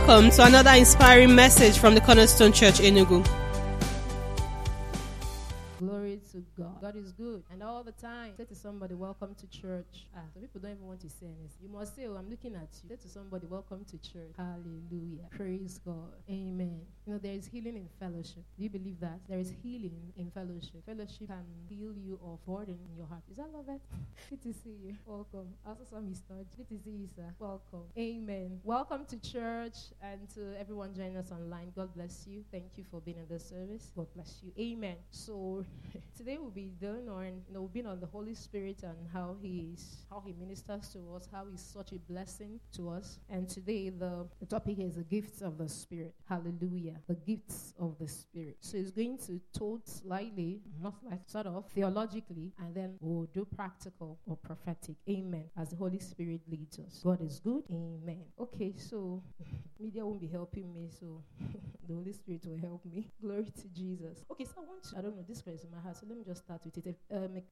Welcome to another inspiring message from the Cornerstone Church Enugu. Glory to God. God is good. And all the time, say to somebody, welcome to church. Some people don't even want to say anything. You must say, oh, I'm looking at you. Say to somebody, welcome to church. Hallelujah. Praise God. Amen. You know, there is healing in fellowship. Do you believe that? There is healing in fellowship. Fellowship can heal you of burden in your heart. Is that love it? Good to see you. Welcome. I also saw Miss Nudge. Good to see you, sir. Welcome. Amen. Welcome to church and to everyone joining us online. God bless you. Thank you for being in this service. God bless you. Amen. So today we'll be doing on, we've been on the Holy Spirit and how he ministers to us, how he's such a blessing to us. And today the topic is the gifts of the Spirit. Hallelujah. The gifts of the Spirit. So it's going to talk slightly, not like sort of theologically, and then we'll do practical or prophetic. Amen. As the Holy Spirit leads us. God is good. Amen. Okay, so media won't be helping me, so the Holy Spirit will help me. Glory to Jesus. Okay, so I don't know, this verse in my heart, so let me just start with it.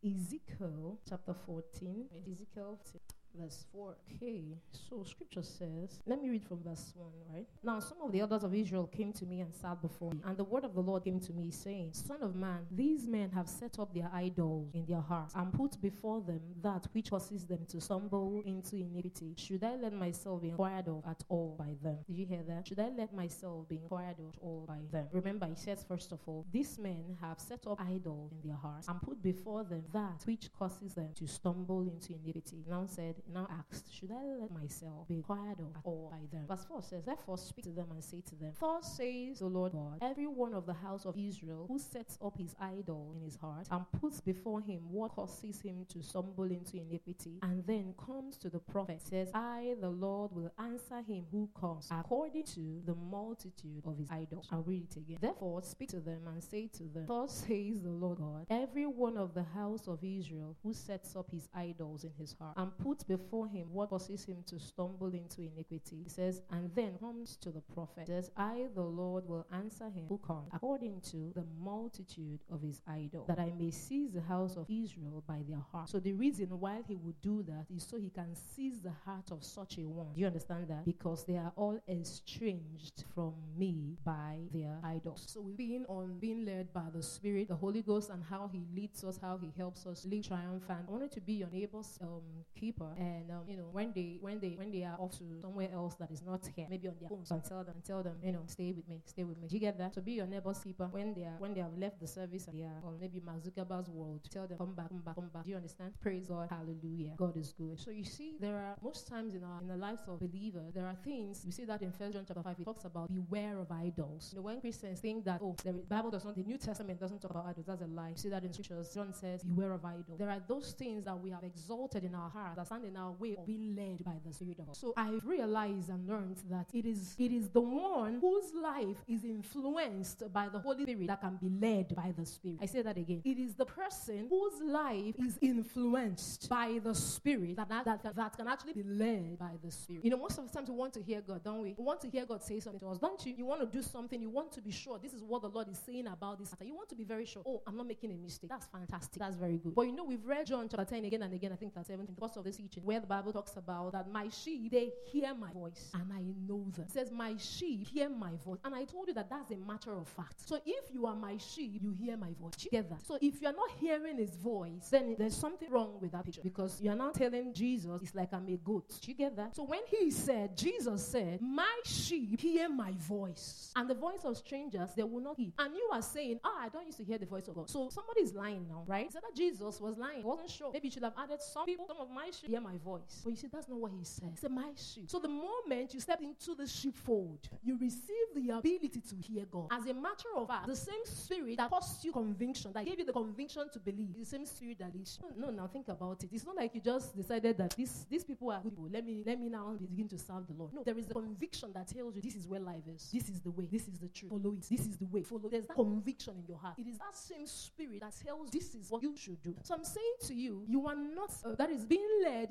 Ezekiel chapter 14. Ezekiel verse 4. Okay, so scripture says, let me read from verse 1, right? Now, some of the elders of Israel came to me and sat before me, and the word of the Lord came to me, saying, Son of man, these men have set up their idols in their hearts, and put before them that which causes them to stumble into iniquity. Should I let myself be inquired of at all by them? Did you hear that? Should I let myself be inquired of at all by them? Remember, he says, first of all, these men have set up idols in their hearts, and put before them that which causes them to stumble into iniquity. Now asked, should I let myself be inquired of at all by them? Verse 4 says, therefore speak to them and say to them, thus says the Lord God, every one of the house of Israel who sets up his idol in his heart and puts before him what causes him to stumble into iniquity, and then comes to the prophet, says, I, the Lord, will answer him who comes according to the multitude of his idols. I'll read it again. Therefore speak to them and say to them, thus says the Lord God, every one of the house of Israel who sets up his idols in his heart and puts before him what causes him to stumble into iniquity. He says, and then comes to the prophet, says, I, the Lord, will answer him who comes according to the multitude of his idol, that I may seize the house of Israel by their heart. So the reason why he would do that is so he can seize the heart of such a one. Do you understand that? Because they are all estranged from me by their idols. So we've been on being led by the Spirit, the Holy Ghost, and how he leads us, how he helps us live triumphant. I wanted to be your neighbor's keeper. And when they are off to somewhere else that is not here, maybe on their phones, and tell them, stay with me. Do you get that? So be your neighbor's keeper when they have left the service and they are on maybe Mark Zuckerberg's world. Tell them, come back. Do you understand? Praise God. Hallelujah. God is good. So you see, there are most times in the lives of believers, there are things. We see that in 1 John chapter 5. It talks about beware of idols. When Christians think that the Bible does not, the New Testament doesn't talk about idols, that's a lie. You see that in scriptures. John says, beware of idols. There are those things that we have exalted in our heart that stand in our way of being led by the Spirit of God. So I've realized and learned that it is the one whose life is influenced by the Holy Spirit that can be led by the Spirit. I say that again. It is the person whose life is influenced by the Spirit that can actually be led by the Spirit. Most of the times we want to hear God, don't we? We want to hear God say something to us, don't you? You want to do something, you want to be sure this is what the Lord is saying about this matter. You want to be very sure. Oh, I'm not making a mistake. That's fantastic. That's very good. But we've read John chapter 10 again and again, I think that's 17, the course of this teaching, where the Bible talks about that my sheep, they hear my voice and I know them. It says my sheep hear my voice. And I told you that that's a matter of fact. So if you are my sheep, you hear my voice. You get that? So if you're not hearing his voice, then there's something wrong with that picture, because you're now telling Jesus it's like I'm a goat. You get that? So when Jesus said, my sheep hear my voice, and the voice of strangers they will not heed. And you are saying, I don't used to hear the voice of God. So somebody is lying now, right? So that Jesus was lying. He wasn't sure. Maybe you should have added some of my sheep hear my voice. But you see, that's not what he said. He said, my sheep. So the moment you step into the sheepfold, you receive the ability to hear God. As a matter of fact, the same Spirit that caused you conviction, that gave you the conviction to believe, is the same Spirit that is. No, now think about it. It's not like you just decided that these people are good people. Let me now begin to serve the Lord. No, there is a conviction that tells you this is where life is. This is the way. This is the truth. Follow it. This is the way. Follow. There's that conviction in your heart. It is that same Spirit that tells this is what you should do. So I'm saying to you, you are not, that is being led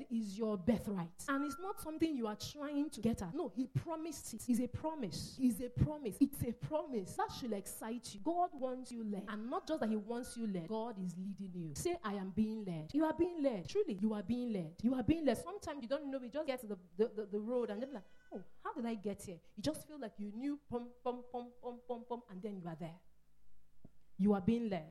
is your birthright. And it's not something you are trying to get at. No, he promised it. It's a promise. It's a promise. It's a promise. That should excite you. God wants you led. And not just that he wants you led. God is leading you. Say, I am being led. You are being led. Truly, you are being led. You are being led. Sometimes you don't know. You just get to the road and you're like, oh, how did I get here? You just feel like you knew, pum, pum, pum, pum, pum, pum, and then you are there. You are being led.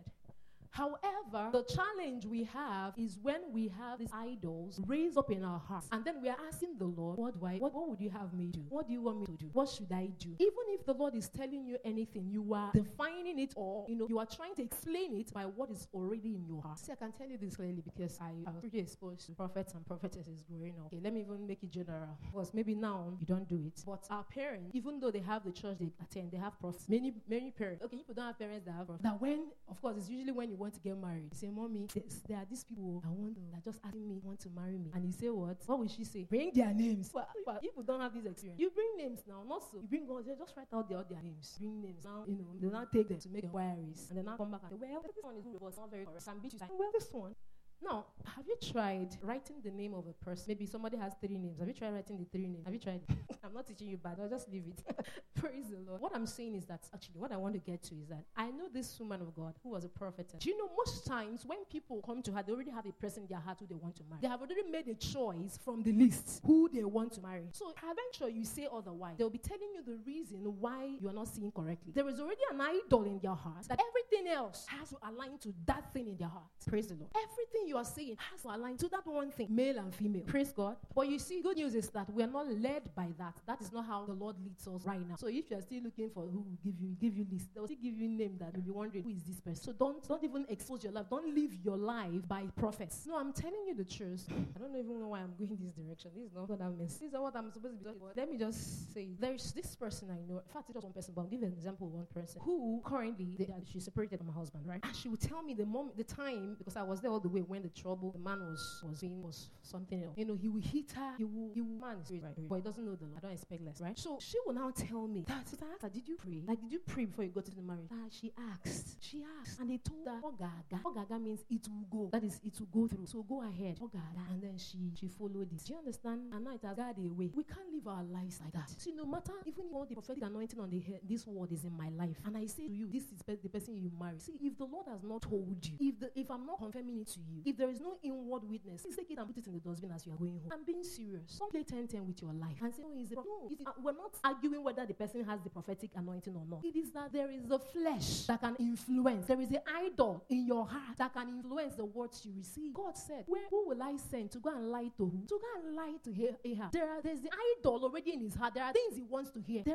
However, the challenge we have is when we have these idols raised up in our hearts, and then we are asking the Lord, what would you have me do? What do you want me to do? What should I do? Even if the Lord is telling you anything, you are defining it, or you are trying to explain it by what is already in your heart. See, I can tell you this clearly because I was pretty exposed to prophets and prophetesses growing up. Okay, let me even make it general, because maybe now you don't do it. But our parents, even though they have the church they attend, they have prophets. Many parents. Okay, people don't have parents that have prophets. That when, of course, it's usually when you want to get married. You say, Mommy, there are these people that just asking me, want to marry me. And you say what? What will she say? Bring their names. But people don't have this experience. You bring names now, not so. You bring God, just write out all their names. Bring names. Now, they now take them to make inquiries. And then now come back and say, well, this one is good, but it's not very correct. Some bitches like, well, this one. Now, have you tried writing the name of a person? Maybe somebody has 3 names. Have you tried writing the 3 names? Have you tried? I'm not teaching you bad. I'll just leave it. Praise the Lord. What I'm saying is that, actually, what I want to get to is that I know this woman of God who was a prophetess. Do you know, most times when people come to her, they already have a person in their heart who they want to marry. They have already made a choice from the list who they want to marry. So, eventually, you say otherwise. They'll be telling you the reason why you are not seeing correctly. There is already an idol in their heart that everything else has to align to that thing in their heart. Praise the Lord. Everything you are saying has to align to that one thing, male and female. Praise God. But you see, good news is that we are not led by that. That is not how the Lord leads us right now. So if you are still looking for who will give you list, they'll still give you a name that you'll be wondering, who is this person? So don't even expose your life. Don't live your life by prophets. No, I'm telling you the truth. I don't even know why I'm going this direction. This is not what I'm missing. This is what I'm supposed to be talking about. Let me just say, there's this person I know. In fact, it's just one person, but I'll give an example of one person who currently, she's separated from her husband, right? And she would tell me the time, because I was there all the way when the man was something else. He will hit her. He will man is right, but he doesn't know the Lord. I don't expect less, right? So she will now tell me that, did you pray? Like, did you pray before you got to the marriage? She asked, and they told her, Ogaga means it will go. That is, it will go through. So go ahead, Ogaga. And then she followed this. Do you understand? And now it has got away. We can't live our lives like that. See, no matter, even if all the prophetic anointing on the head, this word is in my life, and I say to you, this is the person you marry. See, if the Lord has not told you, if I'm not confirming it to you, if there is no inward witness, please take it and put it in the dustbin as you are going home. I'm being serious. Don't play 10-10 with your life and say, we're not arguing whether the person has the prophetic anointing or not. It is that there is a flesh that can influence. There is an idol in your heart that can influence the words you receive. God said, who will I send to go and lie to who? To go and lie to Ahab. There's the idol already in his heart. There are things he wants to hear.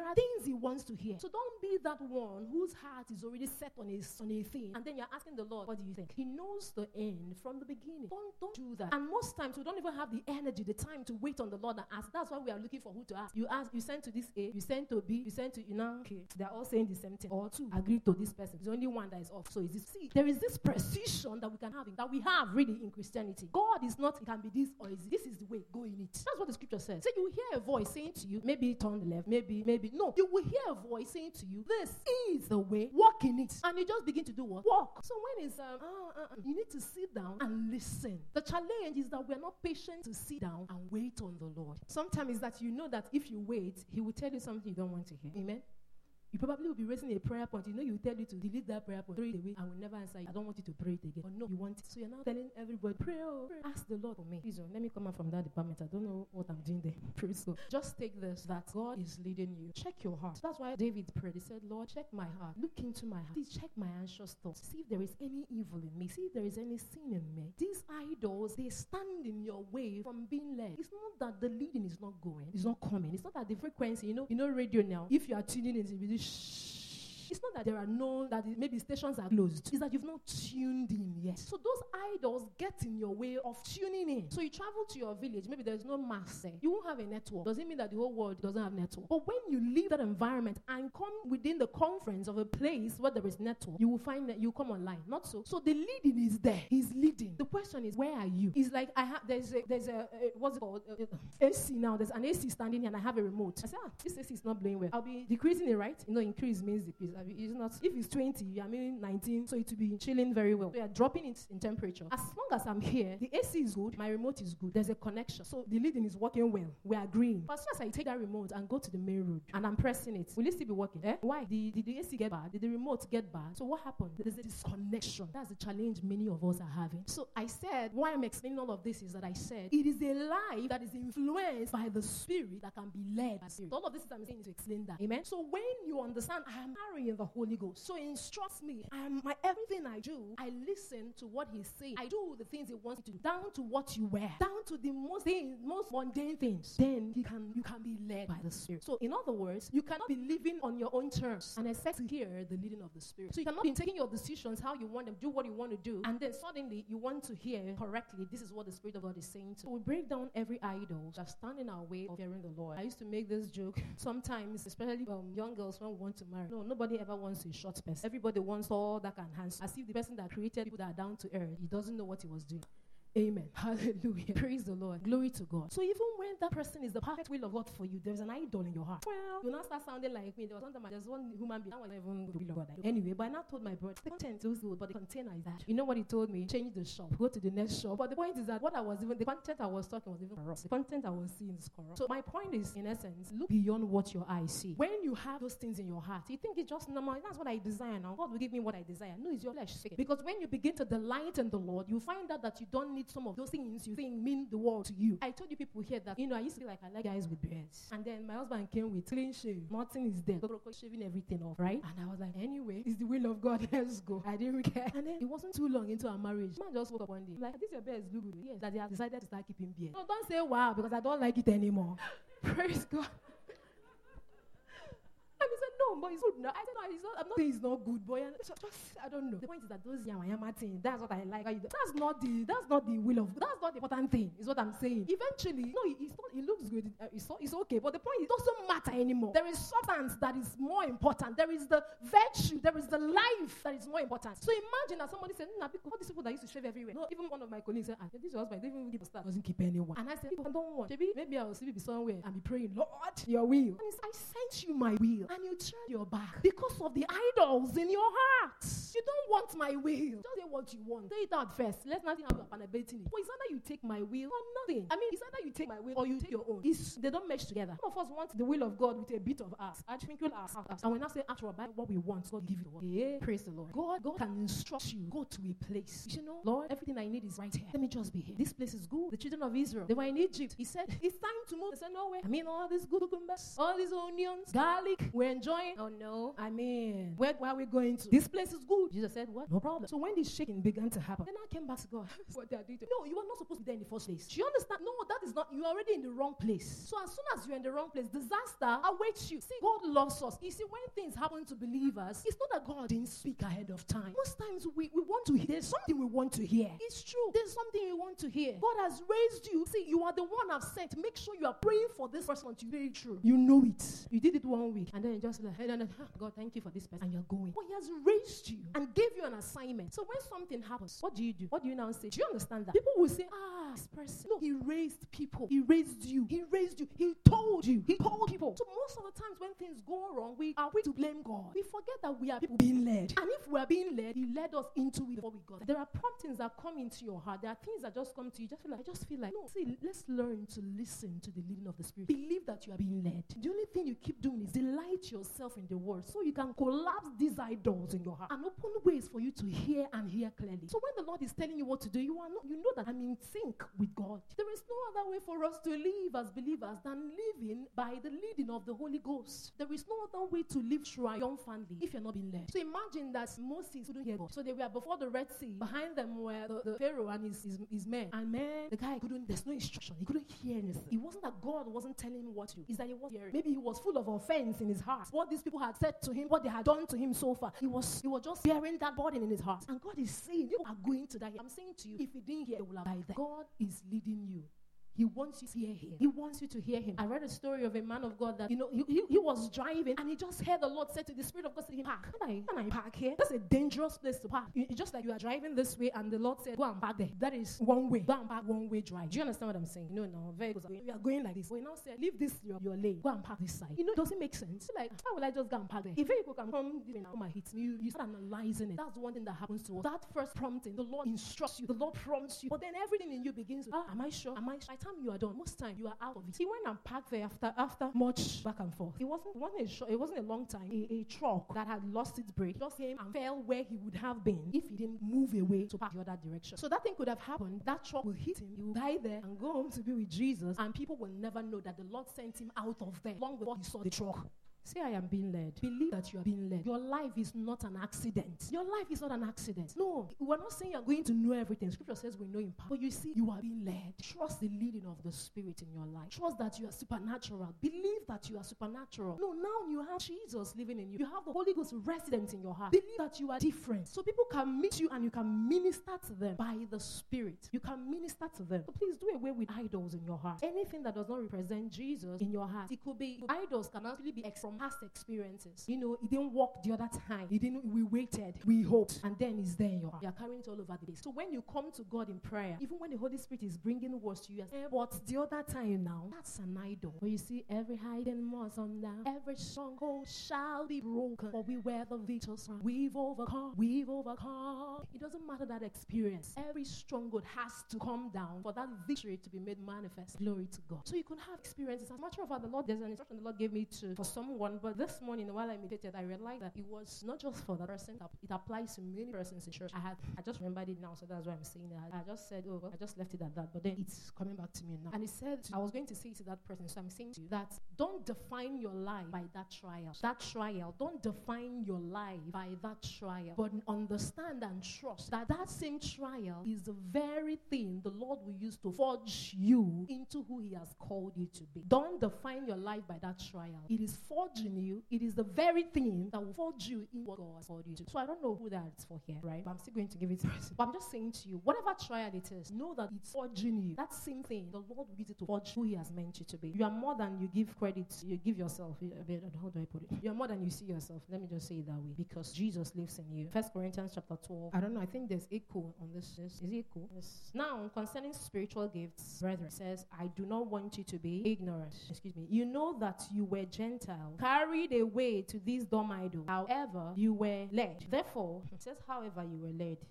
So don't be that one whose heart is already set on a thing, and then you're asking the Lord, what do you think? He knows the end from the beginning. Don't do that. And most times we don't even have the energy, the time to wait on the Lord and ask. That's why we are looking for who to ask. You send to this A, you send to B, you send to okay. They're all saying the same thing. Or two, agree to this person. There's only one that is off. So is this. See, there is this precision that we can have, that we have really in Christianity. God is not, it can be this or is this is the way, go in it. That's what the scripture says. So you hear a voice saying to you, maybe turn left, maybe. No, you will hear a voice saying to you, this is the way, walk in it. And you just begin to do what? Walk. So when it's, you need to sit down and listen. The challenge is that we're not patient to sit down and wait on the Lord. Sometimes it's that you know that if you wait, he will tell you something you don't want to hear. Amen? You probably will be raising a prayer point. He will tell you to delete that prayer point, throw it away. I will never answer you. I don't want you to pray it again. Or no, you want it. So you're now telling everybody, pray. Ask the Lord for me. Please, let me come out from that department. I don't know what I'm doing there. Praise God. Just take this, that God is leading you. Check your heart. That's why David prayed. He said, Lord, check my heart. Look into my heart. Please check my anxious thoughts. See if there is any evil in me. See if there is any sin in me. These idols, they stand in your way from being led. It's not that the leading is not going. It's not coming. It's not that the frequency, you know radio now. If you are tuning in, it will shh. It's not that there are maybe stations are closed. It's that you've not tuned in yet. So those idols get in your way of tuning in. So you travel to your village, maybe there's no mass there. You won't have a network. Does it mean that the whole world doesn't have network? But when you leave that environment and come within the conference of a place where there is network, you will find that you come online. Not so. So the leading is there. He's leading. The question is, where are you? It's like there's a what's it called? AC now. There's an AC standing here and I have a remote. I say, this AC is not blowing well. I'll be decreasing it, right? Increase means decrease. It's not, if it's 20, I mean 19, so it will be chilling very well. So you are dropping it in temperature. As long as I'm here, the AC is good, my remote is good. There's a connection. So the leading is working well. We are agreeing. But as soon as I take that remote and go to the main road and I'm pressing it, will it still be working? Why? Did the AC get bad? Did the remote get bad? So what happened? There's a disconnection. That's the challenge many of us are having. So I said, why I'm explaining all of this is that I said, it is a life that is influenced by the Spirit that can be led by the Spirit. So all of this is I'm saying to explain that. Amen? So when you understand, I am carrying the Holy Ghost. So instructs me. Everything I do, I listen to what He's saying. I do the things He wants me to do, down to what you wear, down to the most mundane things. Then you can be led by the Spirit. So in other words, you cannot be living on your own terms and expect to hear the leading of the Spirit. So you cannot be taking your decisions how you want them, do what you want to do, and then suddenly you want to hear correctly. This is what the Spirit of God is saying to. So we break down every idol that stand in our way of hearing the Lord. I used to make this joke sometimes, especially young girls when we want to marry. No, nobody ever wants a short person. Everybody wants all that can handsome. As if the person that created people that are down to earth, he doesn't know what he was doing. Amen. Hallelujah. Praise the Lord. Glory to God. So even when that person is the perfect will of God for you, there's an idol in your heart. Well, you now start sounding like me. There's one human being. That was even the will of God. Anyway, but I now told my brother, the content is good, but the container is that. You know what he told me? Change the shop. Go to the next shop. But the point is that the content I was talking was even corrupt. The content I was seeing is corrupt. So my point is, in essence, look beyond what your eyes see. When you have those things in your heart, you think it's just normal. That's what I desire now. God will give me what I desire. No, it's your flesh. Because when you begin to delight in the Lord, you find out that you don't need some of those things you think mean the world to you. I told you people here that, I used to be like, I like guys with beards. And then my husband came with clean shave. Nothing is there. Shaving everything off, right? And I was like, anyway, it's the will of God. Let's go. I didn't care. And then it wasn't too long into our marriage. Man just woke up one day. Like, this your beard is good. Yes, that they have decided to start keeping beard. No, don't say wow, because I don't like it anymore. Praise God. And he said, no, but it's good. No, I said, no, I'm not saying it's not good, boy. I don't know. The point is that those yama things, that's what I like. That's not the will of God. That's not the important thing, is what I'm saying. Eventually, no, it looks good. It's okay. But the point is, it doesn't matter anymore. There is substance that is more important. There is the virtue. There is the life that is more important. So imagine that somebody said, because all these people that used to shave everywhere. No, even one of my colleagues said, this is your husband. They didn't even give a start. Doesn't keep anyone. And I said, people don't want. Maybe I will still be somewhere and be praying, Lord, your will. And I sent you my will. And you turned your back because of the idols in your heart. You don't want my will. Just say what you want. Say it out first. Let's not think about panabating it. But it's either you take my will or nothing. I mean, it's either you take my will or you take your own. They don't mesh together. Some of us want the will of God with a bit of us. I think we'll ask. And when I say after about what we want, God give you the word. Yeah. Praise the Lord. God can instruct you. Go to a place. You know, Lord, everything I need is right here. Let me just be here. This place is good. The children of Israel, they were in Egypt. He said, it's time to move. They said, no way. I mean, all these good cucumbers, all these onions, garlic, we're enjoying. Oh no. I mean, where are we going to? This place is good. Jesus said, what? No problem. So when this shaking began to happen, then I came back to God. What they are doing. No, you are not supposed to be there in the first place. Do you understand? No, that is not. You are already in the wrong place. So as soon as you're in the wrong place, disaster awaits you. See, God loves us. You see, when things happen to believers, it's not that God didn't speak ahead of time. Most times we want to hear. There's something we want to hear. It's true. There's something we want to hear. God has raised you. See, you are the one I've sent. Make sure you are praying for this person to be true. You know it. You did it 1 week. And then you just like, hey, God, thank you for this person. And you're going. But He has raised you and gave you an assignment. So when something happens, what do you do? What do you now say? Do you understand that? People will say, this person. No, He raised people. He raised you. He raised you. He told you. He told people. So most of the times when things go wrong, we are quick to blame God. We forget that we are people being led. And if we are being led, He led us into it before we got there. There are promptings that come into your heart. There are things that just come to you. I just feel like, no, see, let's learn to listen to the leading of the Spirit. Believe that you are being led. The only thing you keep doing is delight yourself in the word so you can collapse these idols in your heart and open ways for you to hear and hear clearly. So when the Lord is telling you what to do, you know that I'm in sync with God. There is no other way for us to live as believers than living by the leading of the Holy Ghost. There is no other way to live through a young family if you're not being led. So imagine that Moses couldn't hear God. So they were before the Red Sea. Behind them were the Pharaoh and his men. And man, the guy there's no instruction. He couldn't hear anything. It wasn't that God wasn't telling him what to do. It's that he was hearing. Maybe he was full of offense in his heart. What these people had said to him, what they had done to him so far. He was just bearing that burden in his heart. And God is saying, you are going to die. I'm saying to you, if you didn't hear, you will have died there. God is leading you. He wants you to hear him. He wants you to hear him. I read a story of a man of God that, he was driving and he just heard the Lord say to the Spirit of God, to him, park. Can I park here? That's a dangerous place to park. It's just like you are driving this way and the Lord said, go and park there. That is one way. Go and park one-way drive. Do you understand what I'm saying? No, vehicles we are going like this. We now said, leave this your lane. Go and park this side. Does it make sense? Like, how will I just go and park there? If vehicle can come and hit me, you start analyzing it. That's one thing that happens to us. That first prompting, the Lord instructs you. The Lord prompts you. But then everything in you begins with, am I sure? By the time you are done, most time you are out of it. He went and parked there after much back and forth. It wasn't a long time. A truck that had lost its brake just came and fell where he would have been if he didn't move away to park the other direction. So that thing could have happened. That truck will hit him. He will die there and go home to be with Jesus, and people will never know that the Lord sent him out of there long before he saw the truck. Say, I am being led. Believe that you are being led. Your life is not an accident. Your life is not an accident. No, we're not saying you're going to know everything. Scripture says we know in part. But you see, you are being led. Trust the leading of the Spirit in your life. Trust that you are supernatural. Believe that you are supernatural. No, now you have Jesus living in you. You have the Holy Ghost resident in your heart. Believe that you are different. So people can meet you and you can minister to them by the Spirit. You can minister to them. So please do away with idols in your heart. Anything that does not represent Jesus in your heart. It could be, idols can actually be from past experiences. It didn't work the other time. We waited. We hoped. And then it's there in your heart. You're carrying it all over the place. So when you come to God in prayer, even when the Holy Spirit is bringing words to you, but the other time now, that's an idol. Where you see every hiding must come down. Every stronghold shall be broken. For we wear the victor's crown. We've overcome. We've overcome. It doesn't matter that experience. Every stronghold has to come down for that victory to be made manifest. Glory to God. So you can have experiences. As a matter of fact, there's an instruction the Lord gave me for someone, but this morning while I meditated, I realized that it was not just for that person. It applies to many persons in church. I just remembered it now, so that's why I'm saying that. I just said, I just left it at that, but then it's coming back to me now. And it said, I was going to say to that person, so I'm saying to you that don't define your life by that trial. That trial, don't define your life by that trial, but understand and trust that same trial is the very thing the Lord will use to forge you into who He has called you to be. Don't define your life by that trial. It is forging you. It is the very thing that will forge you in what God has called you to. So I don't know who that's for here, right? But I'm still going to give it to you. But I'm just saying to you, whatever trial it is, know that it's forging you. That same thing, the Lord will use it to forge who He has meant you to be. You are more than you give credit. You give yourself a bit. How do I put it? You are more than you see yourself. Let me just say it that way. Because Jesus lives in you. 1 Corinthians chapter 12. I don't know. I think there's echo on this. Is it echo? Yes. Now, concerning spiritual gifts, brethren, it says, I do not want you to be ignorant. Excuse me. You know that you were Gentiles, carried away to these dumb idols. However, you were led. Therefore, it says, however, you were led.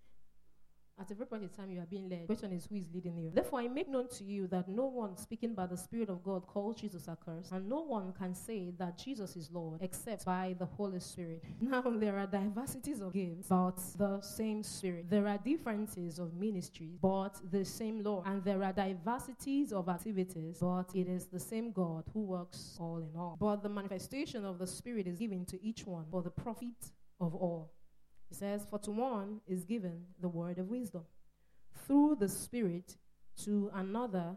At every point in time you are being led. The question is, who is leading you? Therefore, I make known to you that no one speaking by the Spirit of God calls Jesus accursed, and no one can say that Jesus is Lord except by the Holy Spirit. Now, there are diversities of gifts, but the same Spirit. There are differences of ministries, but the same Lord. And there are diversities of activities, but it is the same God who works all in all. But the manifestation of the Spirit is given to each one for the profit of all. It says, for to one is given the word of wisdom through the Spirit, to another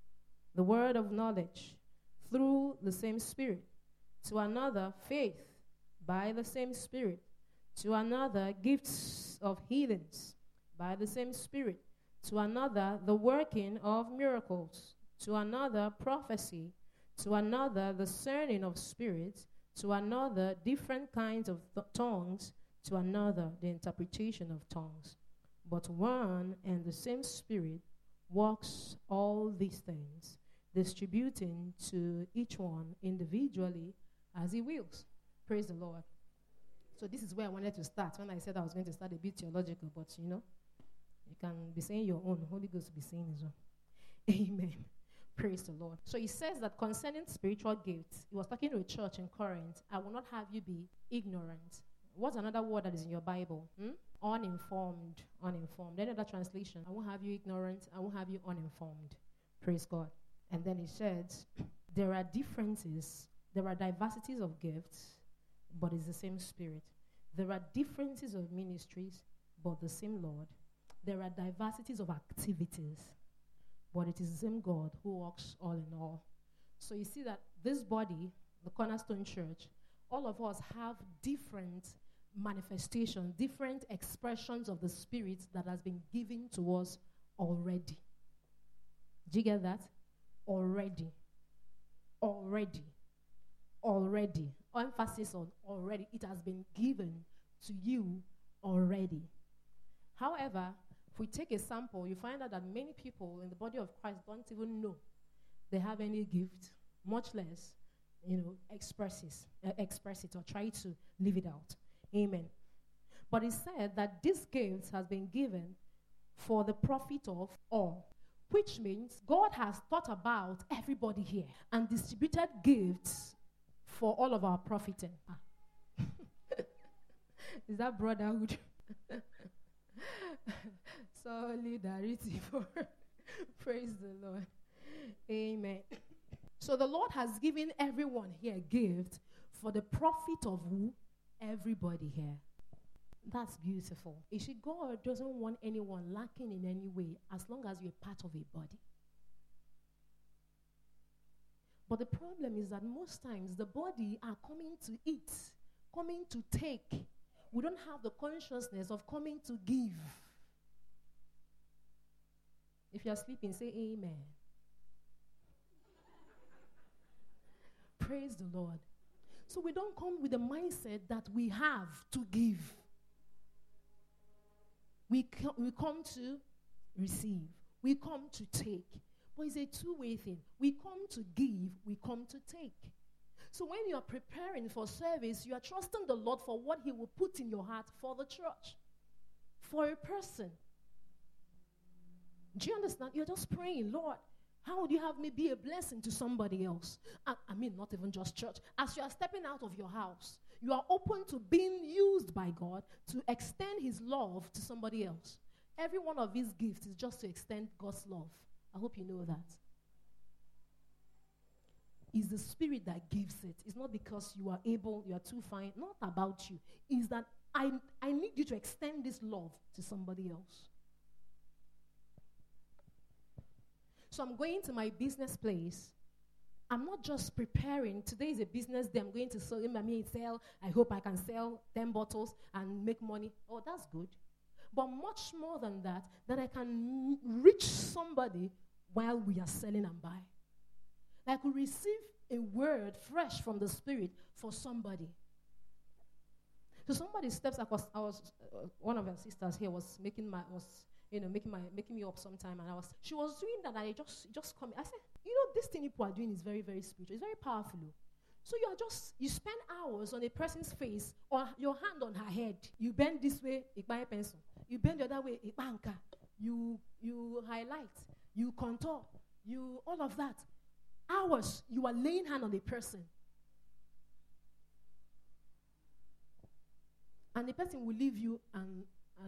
the word of knowledge through the same Spirit, to another faith by the same Spirit, to another gifts of healings by the same Spirit, to another the working of miracles, to another prophecy, to another the discerning of spirits, to another different kinds of tongues, to another the interpretation of tongues. But one and the same Spirit works all these things, distributing to each one individually as He wills. Praise the Lord. So this is where I wanted to start when I said I was going to start a bit theological, but you can be saying your own. Holy Ghost will be saying His own. Amen. Praise the Lord. So he says that concerning spiritual gifts, he was talking to a church in Corinth, I will not have you be ignorant. What's another word that is in your Bible? Uninformed. Uninformed. Any other translation? I won't have you ignorant. I won't have you uninformed. Praise God. And then he says, there are differences. There are diversities of gifts, but it's the same Spirit. There are differences of ministries, but the same Lord. There are diversities of activities, but it is the same God who works all in all. So you see that this body, the Cornerstone Church, all of us have different manifestations, different expressions of the Spirit that has been given to us already. Do you get that? Already. Already. Already. Emphasis on already. It has been given to you already. However, if we take a sample, you find out that many people in the body of Christ don't even know they have any gift, much less, express it or try to live it out. Amen. But it said that this gift has been given for the profit of all, which means God has thought about everybody here and distributed gifts for all of our profiting. Is that brotherhood? Solidarity for praise the Lord. Amen. So the Lord has given everyone here a gift for the profit of who? Everybody here. That's beautiful. You see, God doesn't want anyone lacking in any way as long as you're part of a body. But the problem is that most times the body are coming to eat, coming to take. We don't have the consciousness of coming to give. If you're sleeping, say amen. Praise the Lord. So we don't come with the mindset that we have to give. We come to receive. We come to take. But it's a two-way thing. We come to give. We come to take. So when you are preparing for service, you are trusting the Lord for what he will put in your heart for the church, for a person. Do you understand? You're just praying, Lord, how would you have me be a blessing to somebody else? I mean, not even just church. As you are stepping out of your house, you are open to being used by God to extend his love to somebody else. Every one of his gifts is just to extend God's love. I hope you know that. It's the Spirit that gives it. It's not because you are able, you are too fine. Not about you. It's that I need you to extend this love to somebody else. So I'm going to my business place. I'm not just preparing. Today is a business day. I'm going to sell. I hope I can sell 10 bottles and make money. Oh, that's good. But much more than that I can reach somebody while we are selling and buying. I could receive a word fresh from the Spirit for somebody. So somebody steps across. One of our sisters here was making me up sometime, and she was doing that, and I just come. I said, this thing people are doing is very, very spiritual. It's very powerful. So you spend hours on a person's face, or your hand on her head. You bend this way, you buy a pencil. You bend the other way, you banker. You highlight, you contour, all of that. Hours, you are laying hand on a person. And the person will leave you and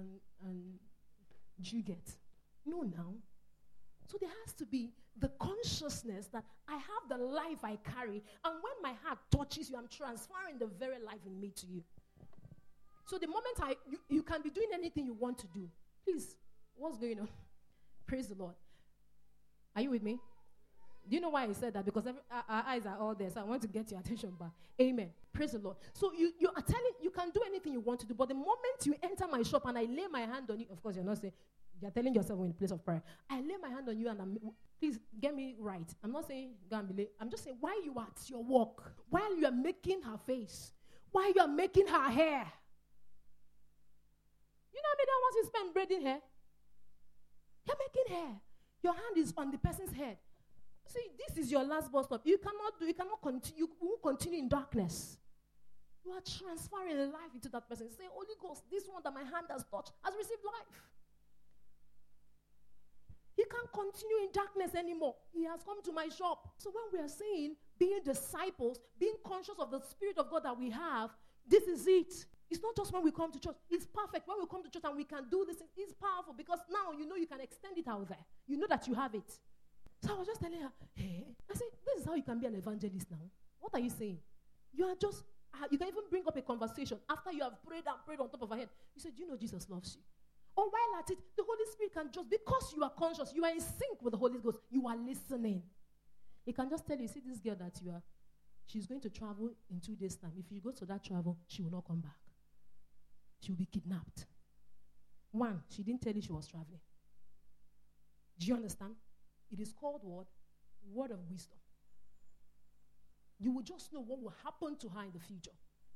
you get. No, now. So there has to be the consciousness that I have the life I carry, and when my heart touches you, I'm transferring the very life in me to you. So the moment you can be doing anything you want to do. Please, what's going on? Praise the Lord. Are you with me? Do you know why I said that? Because our eyes are all there, so I want to get your attention back. Amen. Praise the Lord. So you are telling, you can do anything you want to do, but the moment you enter my shop and I lay my hand on you, of course you're not saying, you're telling yourself in a place of prayer, I lay my hand on you and please get me right. I'm not saying go and be late. I'm just saying while you are at your work, while you are making her face, while you are making her hair. You know how many hours you spend braiding hair? You're making hair. Your hand is on the person's head. See, this is your last bus stop. You cannot continue, you won't continue in darkness. You are transferring life into that person. Say, Holy Ghost, this one that my hand has touched has received life. He can't continue in darkness anymore. He has come to my shop. So when we are saying being disciples, being conscious of the Spirit of God that we have, this is it. It's not just when we come to church. It's perfect. When we come to church and we can do this, it's powerful because now you know you can extend it out there. You know that you have it. So I was just telling her, hey, I said, this is how you can be an evangelist now. What are you saying? You are just, you can even bring up a conversation after you have prayed and prayed on top of her head. You said, do you know Jesus loves you? Or while at it, the Holy Spirit can just, because you are conscious, you are in sync with the Holy Ghost, you are listening. He can just tell you, see this girl that she's going to travel in 2 days' time. If you go to that travel, she will not come back. She will be kidnapped. One, she didn't tell you she was traveling. Do you understand? It is called what? Word of wisdom. You will just know what will happen to her in the future.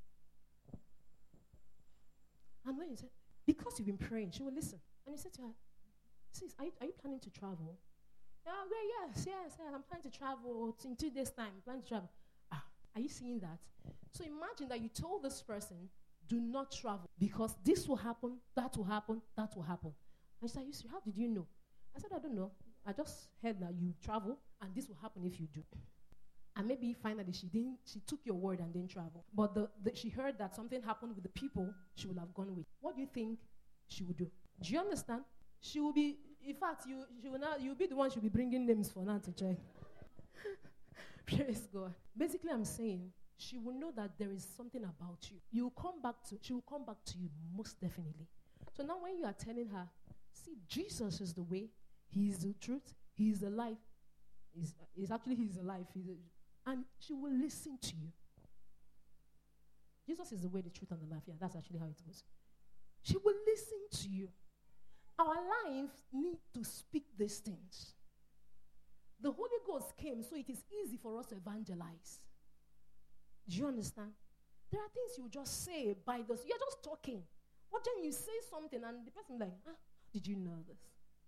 And when you say, because you've been praying, she will listen. And you say to her, sis, are you planning to travel? Well, yes, I'm planning to travel in 2 days' time. I'm planning to travel. Are you seeing that? So imagine that you told this person, do not travel because this will happen, that will happen, that will happen. And she said, how did you know? I said, I don't know. I just heard that you travel and this will happen if you do. And maybe finally she took your word and didn't travel. But she heard that something happened with the people she would have gone with. What do you think she would do? Do you understand? She will be, in fact, you'll be the one she'll be bringing names for now to check. Praise God. Basically, I'm saying she will know that there is something about you. She will come back to you most definitely. So now when you are telling her, see, Jesus is the way, he is the truth, he is the life. He's the life. And she will listen to you. Jesus is the way, the truth, and the life. Yeah, that's actually how it goes. She will listen to you. Our lives need to speak these things. The Holy Ghost came so it is easy for us to evangelize. Do you understand? There are things you just say by this. You're just talking. But then you say something and the person is like, how did you know this?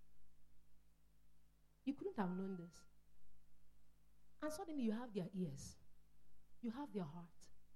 You couldn't have known this. And suddenly you have their ears. You have their heart.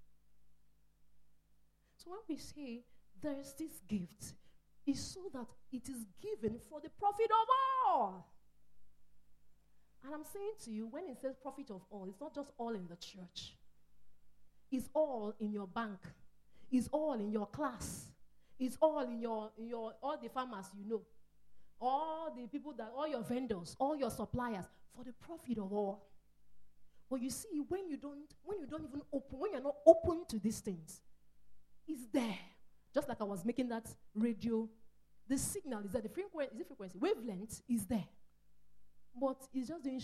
So when we say there is this gift, it's so that it is given for the profit of all. And I'm saying to you, when it says profit of all, it's not just all in the church. It's all in your bank. It's all in your class. It's all in your all the farmers you know. All the people all your vendors, all your suppliers, for the profit of all. But you see, when you're not open to these things, it's there. Just like I was making that radio, the signal is there, the frequency, wavelength is there. But it's just doing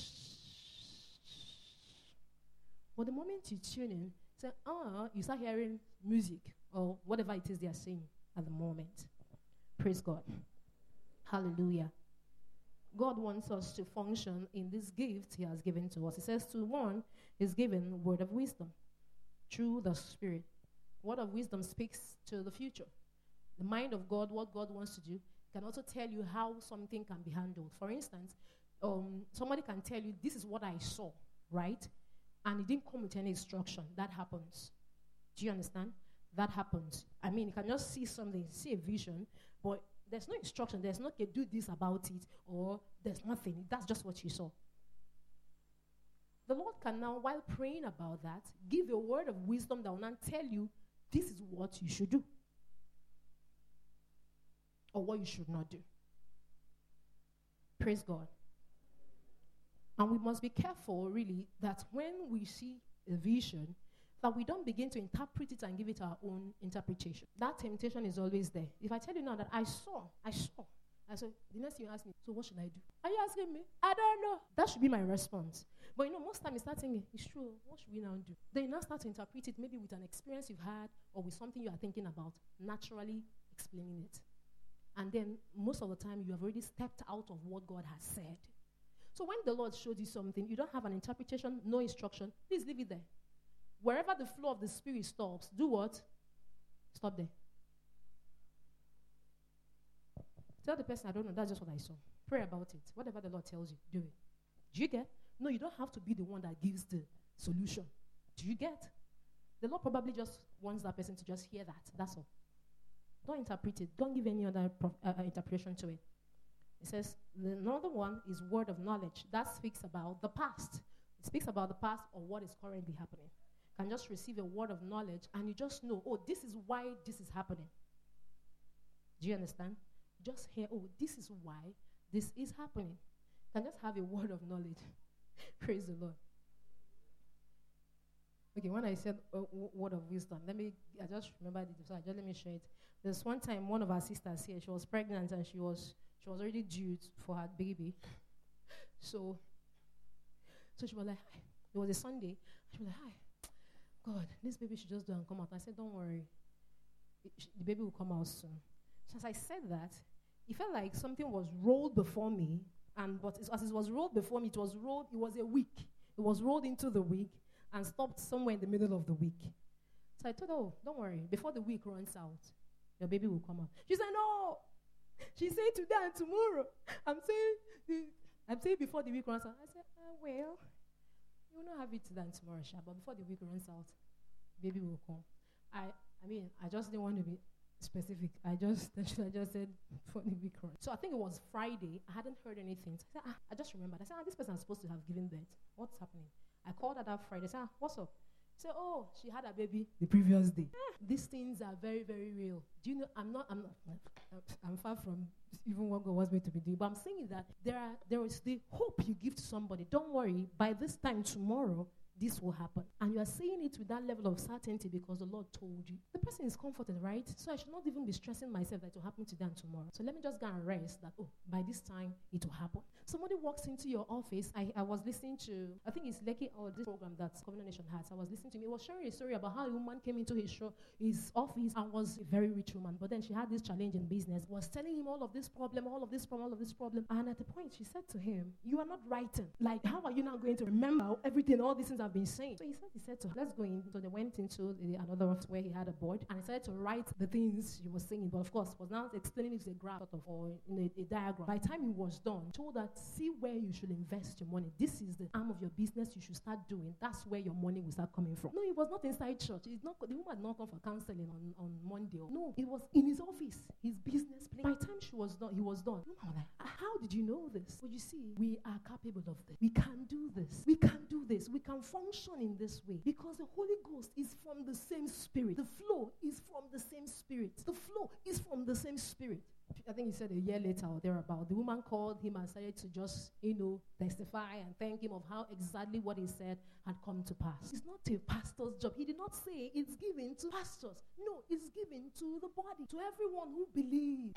But the moment you tune in, say, you start hearing music or whatever it is they are saying at the moment. Praise God. Hallelujah. God wants us to function in this gift he has given to us. He says to one is given word of wisdom through the Spirit. Word of wisdom speaks to the future. The mind of God, what God wants to do, can also tell you how something can be handled. For instance, somebody can tell you, this is what I saw, right? And it didn't come with any instruction. That happens. Do you understand? That happens. I mean, you can just see something, see a vision, but there's no instruction. There's not, do this about it, or there's nothing. That's just what you saw. The Lord can now, while praying about that, give a word of wisdom that will not tell you, this is what you should do, or what you should not do. Praise God. And we must be careful, really, that when we see a vision, that we don't begin to interpret it and give it our own interpretation. That temptation is always there. If I tell you now that I saw, the next thing you ask me, so what should I do? Are you asking me? I don't know. That should be my response. But most times you start thinking, it's true, what should we now do? Then you now start to interpret it maybe with an experience you've had or with something you are thinking about, naturally explaining it. And then most of the time you have already stepped out of what God has said. So when the Lord shows you something, you don't have an interpretation, no instruction, please leave it there. Wherever the flow of the Spirit stops, do what? Stop there. Tell the person, I don't know, that's just what I saw. Pray about it. Whatever the Lord tells you, do it. Do you get? No, you don't have to be the one that gives the solution. Do you get? The Lord probably just wants that person to just hear that. That's all. Don't interpret it. Don't give any other interpretation to it. It says, another one is word of knowledge. That speaks about the past. It speaks about the past or what is currently happening. You can just receive a word of knowledge and you just know, this is why this is happening. Do you understand? Just hear, this is why this is happening. You can just have a word of knowledge. Praise the Lord. Okay, when I said word of wisdom, I just remembered it, so let me share it. There's one time one of our sisters here, she was pregnant and she was already due for her baby. So she was like, hi. It was a Sunday. She was like, hi, God, this baby should just do and come out. I said, don't worry. The baby will come out soon. So as I said that, it felt like something was rolled before me But as it was rolled before me, it was a week. It was rolled into the week and stopped somewhere in the middle of the week. So I told her, don't worry, before the week runs out, your baby will come out. She said, no. She said today and tomorrow. I'm saying before the week runs out. I said, well, you will not have it today and tomorrow, but before the week runs out, baby will come. I just didn't want to be specific. I just said before the week runs. So I think it was Friday. I hadn't heard anything. So I just remembered. I said, this person is supposed to have given birth. What's happening? I called her that Friday. I said, what's up? Say, she had a baby the previous day. These things are very, very real. Do you know, I'm far from even what God wants me to be doing, but I'm saying that there is the hope you give to somebody. Don't worry, by this time tomorrow, this will happen. And you are saying it with that level of certainty because the Lord told you. The person is comforted, right? So I should not even be stressing myself that it will happen today and tomorrow. So let me just go and rest that, by this time, it will happen. Somebody walks into your office. I was listening to, I think it's Lekki or this program that Covenant Nation has. I was listening to him. He was sharing a story about how a woman came into his office and was a very rich woman. But then she had this challenge in business, was telling him all of this problem. And at the point, she said to him, you are not writing. Like, how are you now going to remember everything, all these things I've been saying? So he said to her, let's go in. So they went into another office where he had a board and he started to write the things she was saying. But of course, was now explaining it to a graph or in a diagram. By the time he was done, told her, see where you should invest your money. This is the arm of your business you should start doing. That's where your money will start coming from. No, it was not inside church. The woman had not come for counseling on Monday. No, it was in his office, his business place. By the time he was done. I was like, how did you know this? But you see, we are capable of this. We can do this. We can do this. We can function in this way because the Holy Ghost is from the same Spirit. The flow is from the same Spirit. The flow is from the same Spirit. I think he said a year later or thereabout, the woman called him and started to just, testify and thank him of how exactly what he said had come to pass. It's not a pastor's job. He did not say it's given to pastors. No, it's given to the body, to everyone who believes.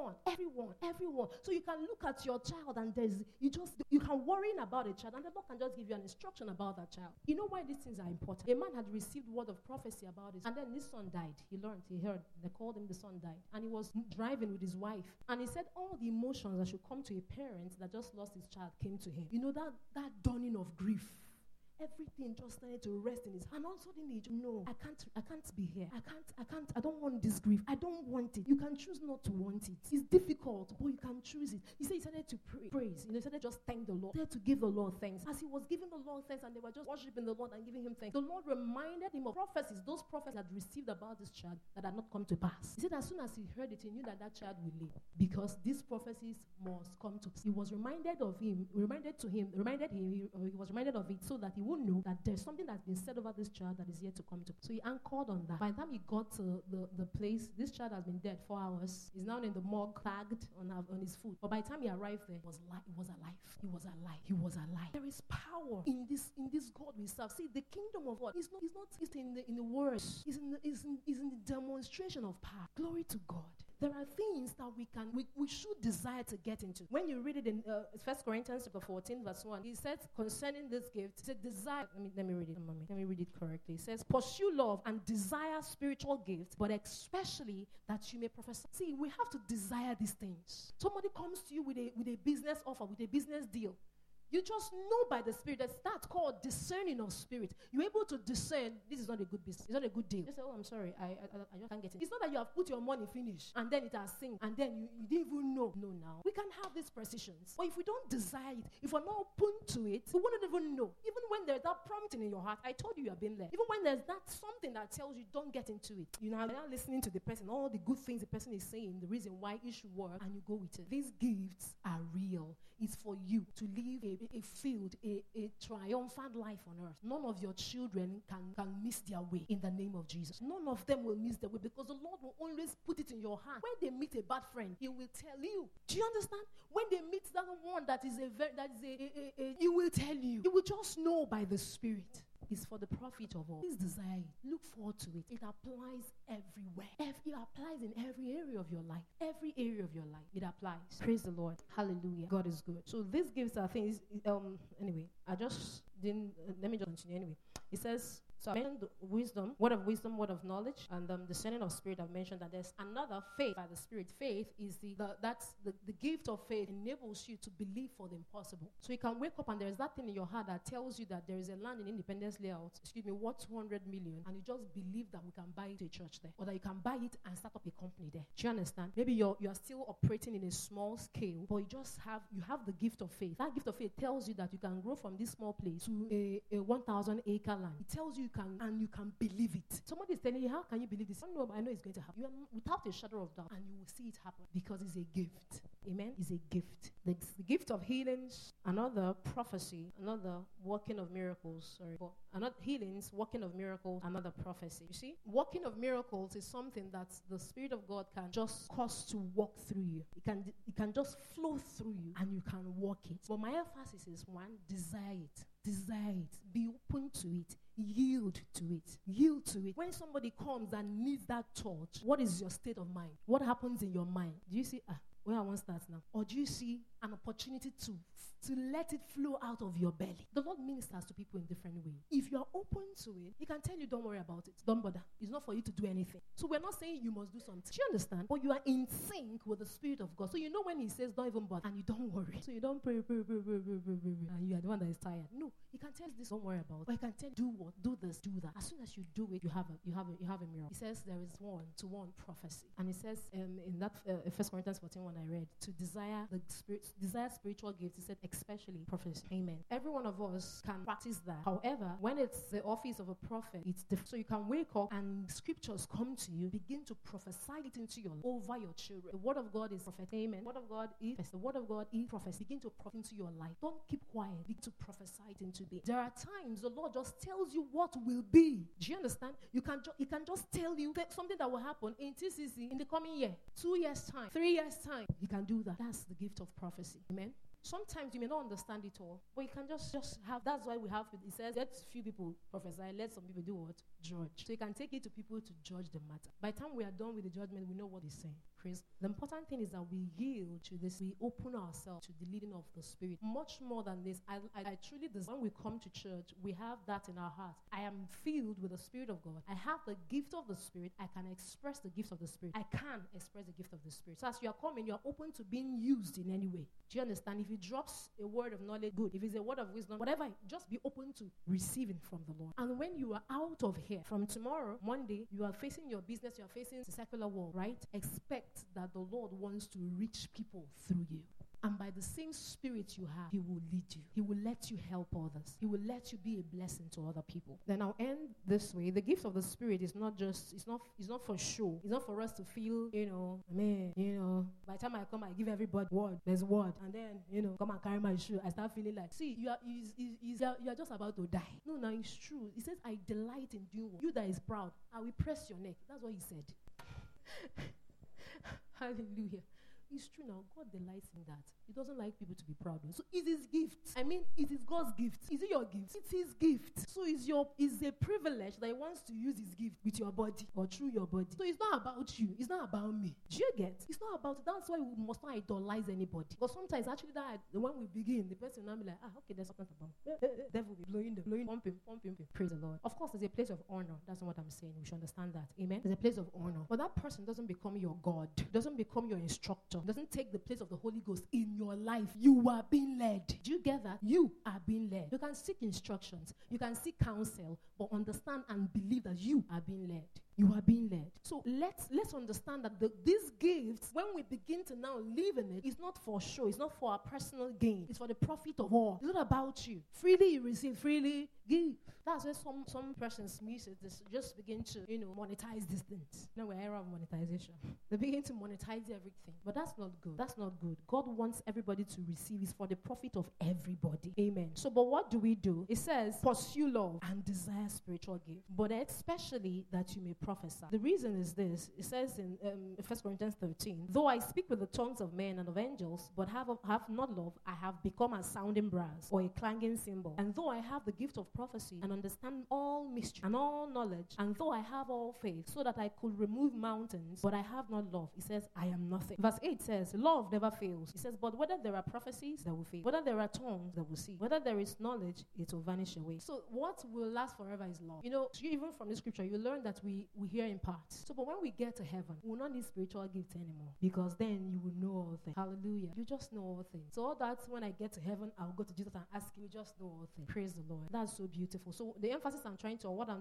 Everyone. So you can look at your child and you can worry about a child and the Lord can just give you an instruction about that child. You know why these things are important? A man had received word of prophecy about it and then his son died. He heard, they called him, the son died. And he was driving with his wife. And he said all the emotions that should come to a parent that just lost his child came to him. You know, that dawning of grief. Everything just started to rest in his hand. And all of a sudden, I can't be here. I don't want this grief. I don't want it. You can choose not to want it. It's difficult, but you can choose it. He said he started to praise. He started to just thank the Lord. He started to give the Lord thanks. As he was giving the Lord thanks and they were just worshiping the Lord and giving him thanks, the Lord reminded him of prophecies, those prophets had received about this child that had not come to pass. He said as soon as he heard it, he knew that child will live because these prophecies must come to pass. He was reminded of him, he was reminded of it so that he would know that there's something that's been said over this child that is yet to come to. So he anchored on that. By the time he got to the place, this child has been dead 4 hours. He's now in the morgue, tagged on his foot. But by the time he arrived there, he was alive. There is power in this God we serve. See, the kingdom of God is not in the words. It's in the demonstration of power. Glory to God. There are things that we should desire to get into. When you read it in 1 Corinthians chapter 14, verse 1, he says concerning this gift, he said desire. Let me read it, mommy. Let me read it correctly. It says, pursue love and desire spiritual gifts, but especially that you may prophesy. See, we have to desire these things. Somebody comes to you with a business offer, with a business deal. You just know by the Spirit. That's called discerning of spirit. You're able to discern this is not a good business. It's not a good deal. You say, I'm sorry. I just can't get it. It's not that you have put your money finish and then it has synced and then you didn't even know. No, now. We can have these precisions. But if we don't desire it, if we're not open to it, we wouldn't even know. Even when there's that prompting in your heart, I told you have been there. Even when there's that something that tells you don't get into it. You're not listening to the person, all the good things the person is saying, the reason why it should work, and you go with it. These gifts are real. It's for you to live a triumphant life on earth. None of your children can miss their way in the name of Jesus. None of them will miss their way because the Lord will always put it in your hand. When they meet a bad friend, He will tell you. Do you understand? When they meet that one He will tell you. You will just know by the Spirit. It's for the profit of all. Please desire it. Look forward to it. It applies everywhere. It applies in every area of your life. Every area of your life. It applies. Praise the Lord. Hallelujah. God is good. So these gifts are things. Anyway, I just didn't. Let me just continue. Anyway, it says So I mentioned the wisdom, word of knowledge, and discerning of spirit. I've mentioned that there's another faith by the Spirit. Faith is the gift of faith enables you to believe for the impossible. So you can wake up and there's that thing in your heart that tells you that there is a land in Independence Layout, worth 200 million, and you just believe that we can buy it a church there, or that you can buy it and start up a company there. Do you understand? Maybe you are still operating in a small scale, but you have the gift of faith. That gift of faith tells you that you can grow from this small place to a 1,000 acre land. It tells you you can, and you can believe it. Somebody is telling you, how can you believe this? I know it's going to happen. You are without a shadow of doubt, and you will see it happen because it's a gift. Amen. It's a gift. The gift of healings, another prophecy, another working of miracles. But another healings, working of miracles, another prophecy. You see, working of miracles is something that the Spirit of God can just cause to walk through you. It can just flow through you, and you can walk it. But my emphasis is one: desire it. Desire it. Be open to it. Yield to it. Yield to it. When somebody comes and needs that touch, what is your state of mind? What happens in your mind? Do you see, where I want to start now? Or do you see an opportunity to let it flow out of your belly? The Lord ministers to people in different ways. If you are open to it, He can tell you, don't worry about it. Don't bother. It's not for you to do anything. So we're not saying you must do something. Do you understand? But you are in sync with the Spirit of God. So you know when He says, don't even bother, and you don't worry. So you don't pray, and you are the one that is tired. No, He can tell you this, don't worry about it. But He can tell you, do what? Do this, do that. As soon as you do it, you have a miracle. He says there is one prophecy. And He says in that 1 Corinthians 14 one I read, to desire spiritual gifts. He said especially prophecy. Amen. Every one of us can practice that. However, when it's the office of a prophet, it's different. So you can wake up and scriptures come to you, begin to prophesy it into your life, over your children. The word of God is prophet. Amen. The word of God is prophecy. Begin to prophesy into your life. Don't keep quiet. Begin to prophesy it into being. There are times the Lord just tells you what will be. Do you understand? He can just tell you something that will happen in TCC in the coming year, 2 years time, 3 years time. He can do that. That's the gift of prophecy. Amen. Sometimes you may not understand it all, but you can just have. That's why we have. It says, let few people prophesy, let some people do what? Judge. So you can take it to people to judge the matter. By the time we are done with the judgment, we know what He's saying. Praise. The important thing is that we yield to this. We open ourselves to the leading of the Spirit. Much more than this, I truly desire when we come to church, we have that in our hearts. I am filled with the Spirit of God. I have the gift of the Spirit. I can express the gift of the Spirit. I can express the gift of the Spirit. So as you are coming, you are open to being used in any way. Do you understand? If He drops a word of knowledge, good. If it's a word of wisdom, whatever, just be open to receiving from the Lord. And when you are out of here, from tomorrow, Monday, you are facing your business, you are facing the secular world, right? Expect that the Lord wants to reach people through you. And by the same Spirit you have, He will lead you. He will let you help others. He will let you be a blessing to other people. Then I'll end this way. The gift of the Spirit is not just, it's not for show. It's not for us to feel, by the time I come, I give everybody word. There's word. And then, come and carry my shoe. I start feeling like, see, you are just about to die. No, it's true. He says, I delight in doing what. You that is proud, I will press your neck. That's what He said. Hallelujah. It's true now. God delights in that. He doesn't like people to be proud. So it's His gift. I mean, it is God's gift. Is it your gift? It's His gift. So it's a privilege that He wants to use His gift with your body or through your body. So it's not about you. It's not about me. Do you get? It's not about it. That's why we must not idolize anybody. Because sometimes actually when we begin, the person will be like, okay, there's something about devil will be blowing, pumping. Praise the Lord. Of course, there's a place of honor. That's not what I'm saying. We should understand that. Amen. There's a place of honor. But that person doesn't become your God. Doesn't become your instructor. Doesn't take the place of the Holy Ghost in your life. You are being led. Do you get that? You are being led. You can seek instructions. You can seek counsel, but understand and believe that you are being led. You are being led. So let's understand that these gifts, when we begin to now live in it, it's not for show. It's not for our personal gain. It's for the profit of all. It's not about you. Freely you receive, freely give. That's where some persons miss it. They just begin to, monetize these things. Now we're in era of monetization. They begin to monetize everything. But that's not good. That's not good. God wants everybody to receive. It's for the profit of everybody. Amen. So, but what do? It says, pursue love and desire spiritual gifts, but especially that you may prophesy. The reason is this. It says in 1 Corinthians 13, though I speak with the tongues of men and of angels, but have not love, I have become a sounding brass or a clanging cymbal. And though I have the gift of prophecy and understand all mystery and all knowledge, and though I have all faith so that I could remove mountains, but I have not love, he says, I am nothing. Verse 8 says, love never fails. He says, but whether there are prophecies, they will fail. Whether there are tongues, they will cease. Whether there is knowledge, it will vanish away. So what will last forever is love. You know, even from the scripture, you learn that we hear in parts. So, but when we get to heaven, we will not need spiritual gifts anymore, because then you will know all things. Hallelujah. You just know all things. So all that, when I get to heaven, I'll go to Jesus and ask him, you just know all things. Praise the Lord. That's so beautiful. So the emphasis I'm trying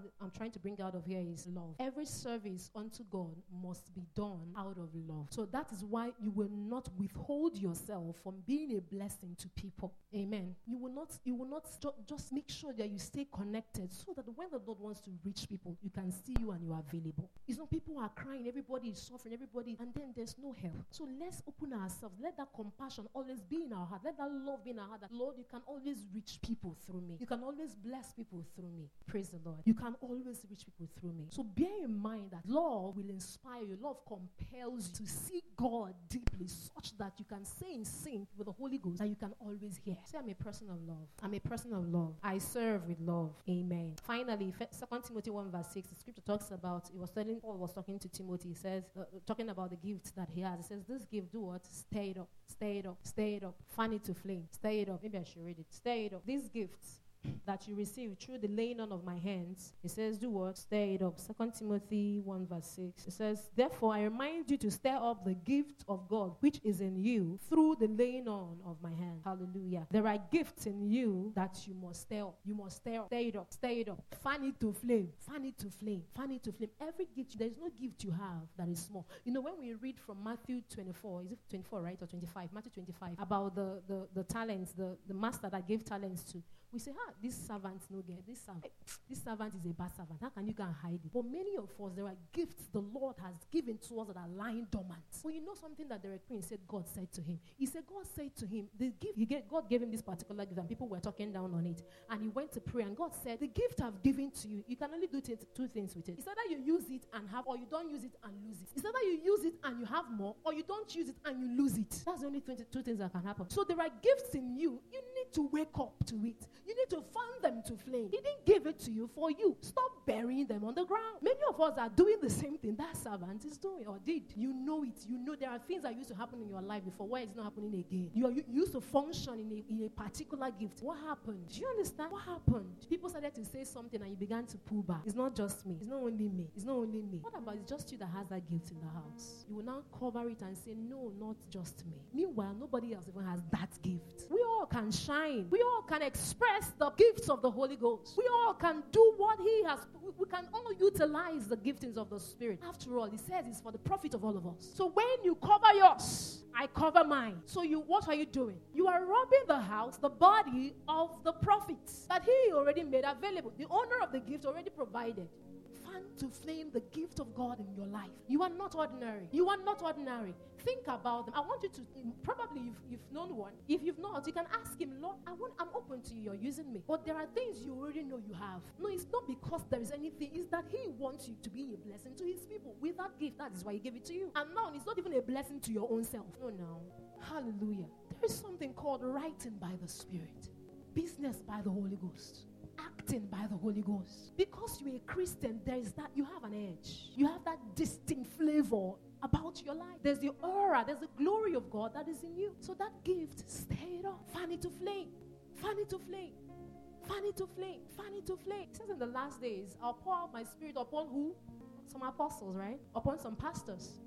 to bring out of here is love. Every service unto God must be done out of love. So that is why you will not withhold yourself from being a blessing to people. Amen. You will not just make sure that you stay connected, so that when the Lord wants to reach people, you can see you and you are available. It's not people are crying, everybody is suffering, and then there's no help. So let's open ourselves. Let that compassion always be in our heart. Let that love be in our heart, that Lord, you can always reach people through me. You can always bless people through me. Praise the Lord. You can always reach people through me. So bear in mind that love will inspire you. Love compels you to seek God deeply, such that you can stay in sync with the Holy Ghost, and you can always hear. Say, I'm a person of love. I'm a person of love. I serve with love. Amen. Finally, 2 Timothy 1 verse 6, the scripture talks about, Paul was talking to Timothy. He says, talking about the gift that he has. He says, this gift, do what? Stir it up. Stir it up. Stir it up. Fan it to flame. Stir it up. Maybe I should read it. Stir it up. These gifts that you receive through the laying on of my hands, it says, do what? Stir it up. 2 Timothy 1 verse 6. It says, therefore I remind you to stir up the gift of God which is in you through the laying on of my hands. Hallelujah. There are gifts in you that you must stir up. You must stir up. Stir it up. Stir it up. Fan it to flame. Fan it to flame. Fan it to flame. Every gift, there is no gift you have that is small. You know, when we read from Matthew 24, is it 24, right? Or 25? Matthew 25, about the talents, the master that gave talents to. We say, this servant no get. This servant is a bad servant. How can you go and hide it? But many of us, there are gifts the Lord has given to us that are lying dormant. Well, you know something that Derek Prince said God said to him? He said God said to him, God gave him this particular gift, and people were talking down on it. And he went to pray, and God said, the gift I've given to you, you can only do two things with it. It's either you use it and have, or you don't use it and lose it. It's either you use it and you have more, or you don't use it and you lose it. That's the only two things that can happen. So there are gifts in you. You need to wake up to it. You need to fan them to flame. He didn't give it to you for you. Stop burying them on the ground. Many of us are doing the same thing that servant is doing, or did. You know it. You know there are things that used to happen in your life before where it's not happening again. You used to function in a particular gift. What happened? Do you understand? What happened? People started to say something and you began to pull back. It's not just me. It's not only me. It's not only me. What about it's just you that has that gift in the house? You will now cover it and say, no, not just me. Meanwhile, nobody else even has that gift. We all can shine. We all can express the gifts of the Holy Ghost. We all can do what he has. We can all utilize the giftings of the Spirit. After all, he says it's for the profit of all of us. So when you cover yours, I cover mine. So what are you doing? You are robbing the house, the body of the prophets that he already made available. The owner of the gift already provided. Fan to flame the gift of God in your life. You are not ordinary. You are not ordinary. Think about them. I want you to, probably if you've known one, if you've not, you can ask him, Lord, I'm open to you. You're using me. But there are things you already know you have. No, it's not because there is anything. It's that he wants you to be a blessing to his people. With that gift, that is why he gave it to you. And now, it's not even a blessing to your own self. No. Hallelujah. There is something called writing by the Spirit. Business by the Holy Ghost. Acting by the Holy Ghost. Because you're a Christian, there is that, you have an edge. You have that distinct flavor about your life. There's the aura, there's the glory of God that is in you. So that gift, stir it up. Fan it to flame. Fan it to flame. Fan it to flame. Fan it to flame. It says in the last days, I'll pour out my Spirit upon who? Some apostles, right? Upon some pastors.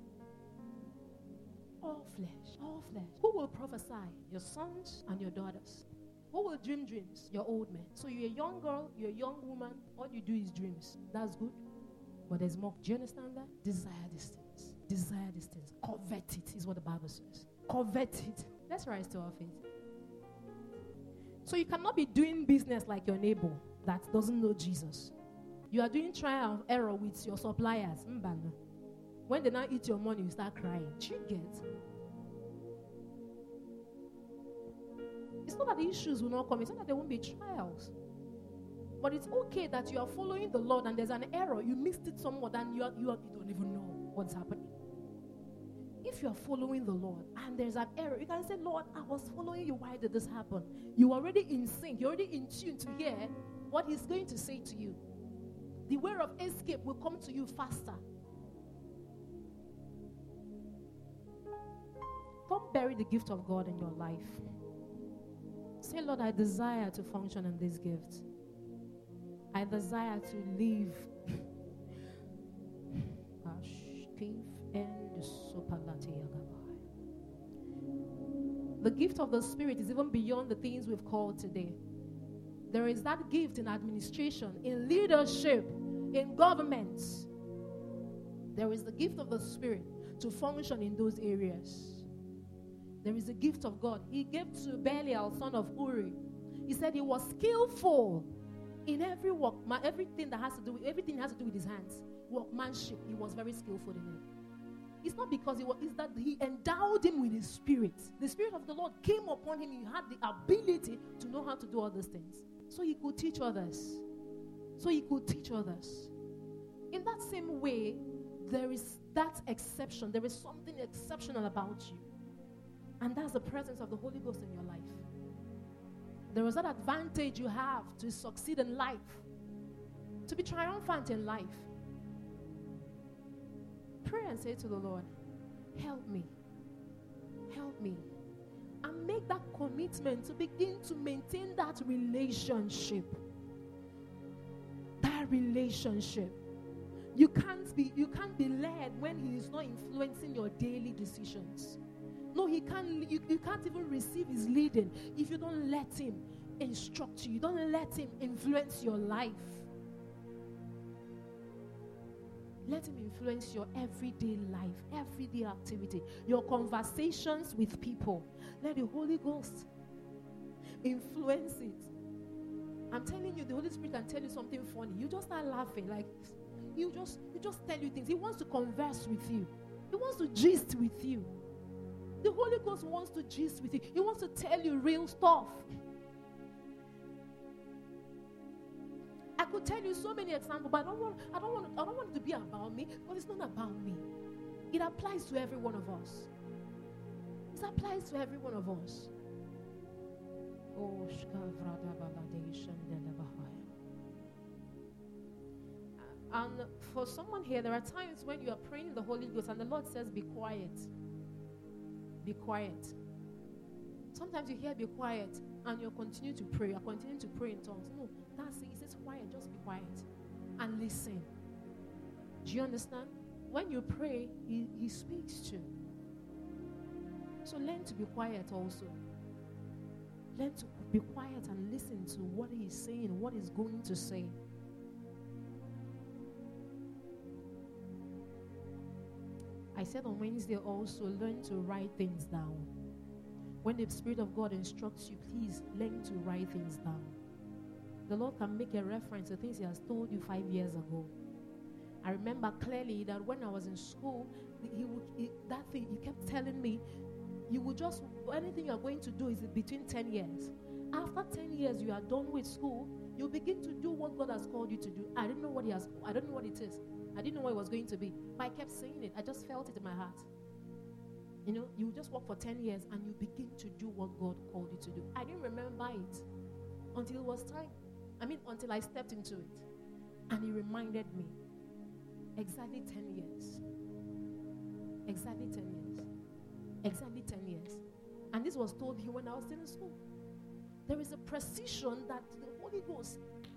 All flesh. All flesh. Who will prophesy? Your sons and your daughters. Who will dream dreams? Your old men. So you're a young girl, you're a young woman, all you do is dreams. That's good. But there's more. Do you understand that? Desire these things. Desire these things. Covet it is what the Bible says. Covet it. Let's rise to our feet. So you cannot be doing business like your neighbor that doesn't know Jesus. You are doing trial and error with your suppliers. When they now eat your money, you start crying. Do you get? It's not that the issues will not come. It's not that there won't be trials. But it's okay that you are following the Lord and there's an error. You missed it somewhat and you don't even know what's happening. If you are following the Lord and there's an error, you can say, Lord, I was following you. Why did this happen? You're already in sync. You're already in tune to hear what He's going to say to you. The way of escape will come to you faster. Don't bury the gift of God in your life. Say, Lord, I desire to function in this gift. I desire to live. The gift of the Spirit is even beyond the things we've called today. There is that gift in administration, in leadership, in governments. There is the gift of the Spirit to function in those areas. There is a gift of God. He gave to Belial, son of Uri. He said he was skillful in every work, everything has to do with his hands. Workmanship, he was very skillful in it. It's not because it's that he endowed him with his spirit. The Spirit of the Lord came upon him. He had the ability to know how to do all these things. So he could teach others. In that same way, there is that exception. There is something exceptional about you. And that's the presence of the Holy Ghost in your life. There is that advantage you have to succeed in life, to be triumphant in life. Pray and say to the Lord, help me. And make that commitment to begin to maintain that relationship. You can't be led when He is not influencing your daily decisions. No, you can't even receive His leading if you don't let Him instruct you. You don't let Him influence your life. Let Him influence your everyday life, everyday activity, your conversations with people. Let the Holy Ghost influence it. I'm telling you, the Holy Spirit can tell you something funny. You just start laughing. Like, He just tell you things. He wants to converse with you. He wants to gist with you. The Holy Ghost wants to gist with you. He wants to tell you real stuff. I could tell you so many examples, but I don't want it to be about me, but it's not about me. It applies to every one of us. Oh, and for someone here, there are times when you are praying in the Holy Ghost and the Lord says, be quiet. Be quiet. Sometimes you hear be quiet and you continue to pray. You continue to pray in tongues. No, that's it. He says quiet. Just be quiet and listen. Do you understand? When you pray, he speaks to you. So learn to be quiet also. Learn to be quiet and listen to what He's saying, what He's going to say. I said on Wednesday also, learn to write things down. When the Spirit of God instructs you, please learn to write things down. The Lord can make a reference to things He has told you 5 years ago. I remember clearly that when I was in school, He kept telling me, anything you are going to do is between 10 years. After 10 years, you are done with school, you begin to do what God has called you to do. I don't know what it is. I didn't know what it was going to be. But I kept saying it. I just felt it in my heart. You just work for 10 years and you begin to do what God called you to do. I didn't remember it until it was time. Until I stepped into it. And He reminded me. Exactly 10 years. Exactly 10 years. Exactly 10 years. And this was told me when I was still in school. There is a precision that the Holy Ghost.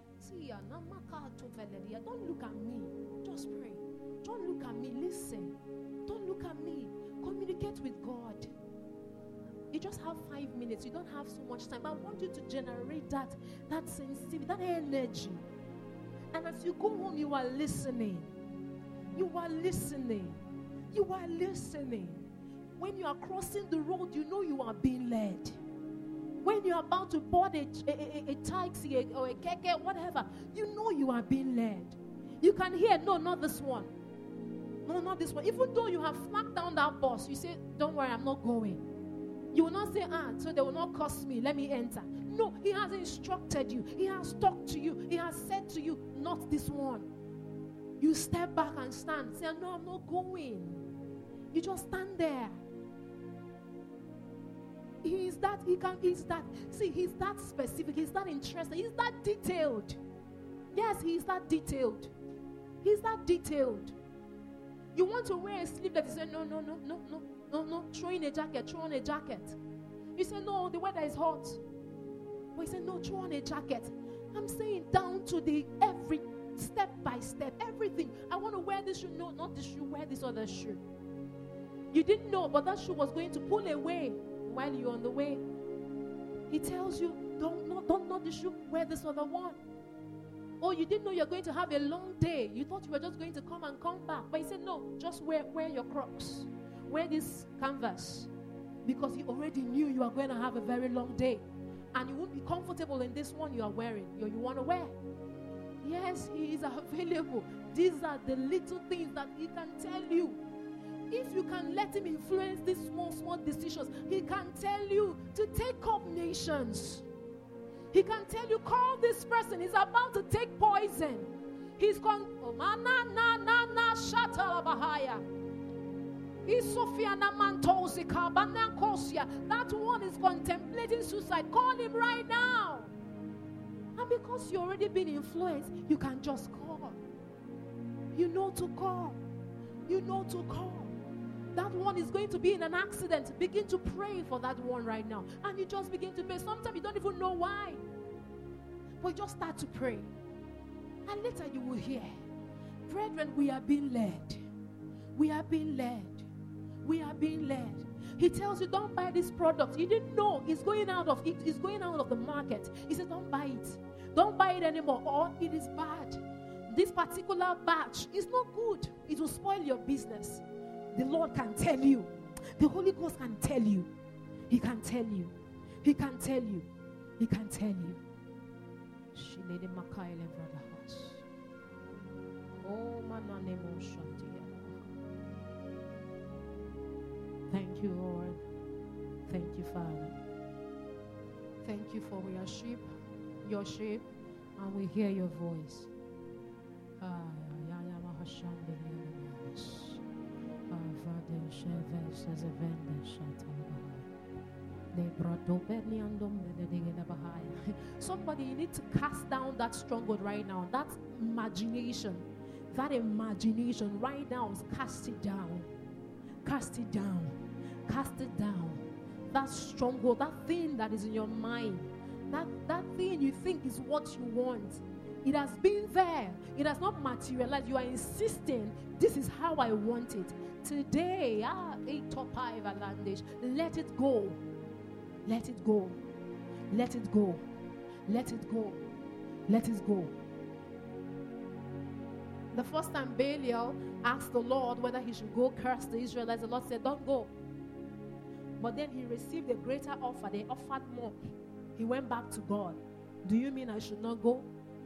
Don't look at me. Just pray. Don't look at me. Listen. Don't look at me. Communicate with God. You just have 5 minutes. You don't have so much time. I want you to generate that sensitivity, that energy. And as you go home, you are listening. You are listening. You are listening. When you are crossing the road, you know you are being led. When you are about to board a taxi or a keke, whatever, you know you are being led. You can hear, no, not this one. No, not this one. Even though you have flagged down that bus, you say, don't worry, I'm not going. You will not say, so they will not curse me, let me enter. No, he has instructed you. He has talked to you. He has said to you, not this one. You step back and stand. Say, no, I'm not going. You just stand there. He's that specific. He's that interested. He's that detailed. Yes, he's that detailed. He's that detailed. You want to wear a sleeveless, you say, no, throw in a jacket. You say, no, the weather is hot. But you say, no, throw on a jacket. I'm saying down to the every step by step, everything. I want to wear this shoe. No, not this shoe, wear this other shoe. You didn't know, but that shoe was going to pull away while you're on the way. He tells you, don't not the shoe, wear this other one. Oh, you didn't know you're going to have a long day. You thought you were just going to come and come back. But he said, no, just wear your Crocs. Wear this canvas. Because he already knew you are going to have a very long day. And you won't be comfortable in this one you are wearing, you want to wear. Yes, he is available. These are the little things that he can tell you. If you can let him influence these small decisions, he can tell you to take up nations. He can tell you, call this person. He's about to take poison. He's gone. That one is contemplating suicide. Call him right now. And because you've already been influenced, you can just call. You know to call. You know to call. That one is going to be in an accident. Begin to pray for that one right now. And you just begin to pray. Sometimes you don't even know why. But you just start to pray. And later you will hear, brethren, we are being led. We are being led. We are being led. He tells you, don't buy this product. You didn't know it's going out of the market. He said, don't buy it. Don't buy it anymore, or it is bad. This particular batch is not good. It will spoil your business. The Lord can tell you. The Holy Ghost can tell you. He can tell you. He can tell you. He can tell you. Thank you, Lord. Thank you, Father. Thank you for your sheep, and we hear your voice. Somebody, you need to cast down that stronghold right now. That imagination right now, is cast it down. Cast it down. Cast it down. That stronghold, that thing that is in your mind, that thing you think is what you want. It has been there. It has not materialized. You are insisting, this is how I want it. Today, let it go. Let it go. Let it go. Let it go. Let it go. The first time Belial asked the Lord whether he should go curse the Israelites, the Lord said, don't go. But then he received a greater offer. They offered more. He went back to God. Do you mean I should not go?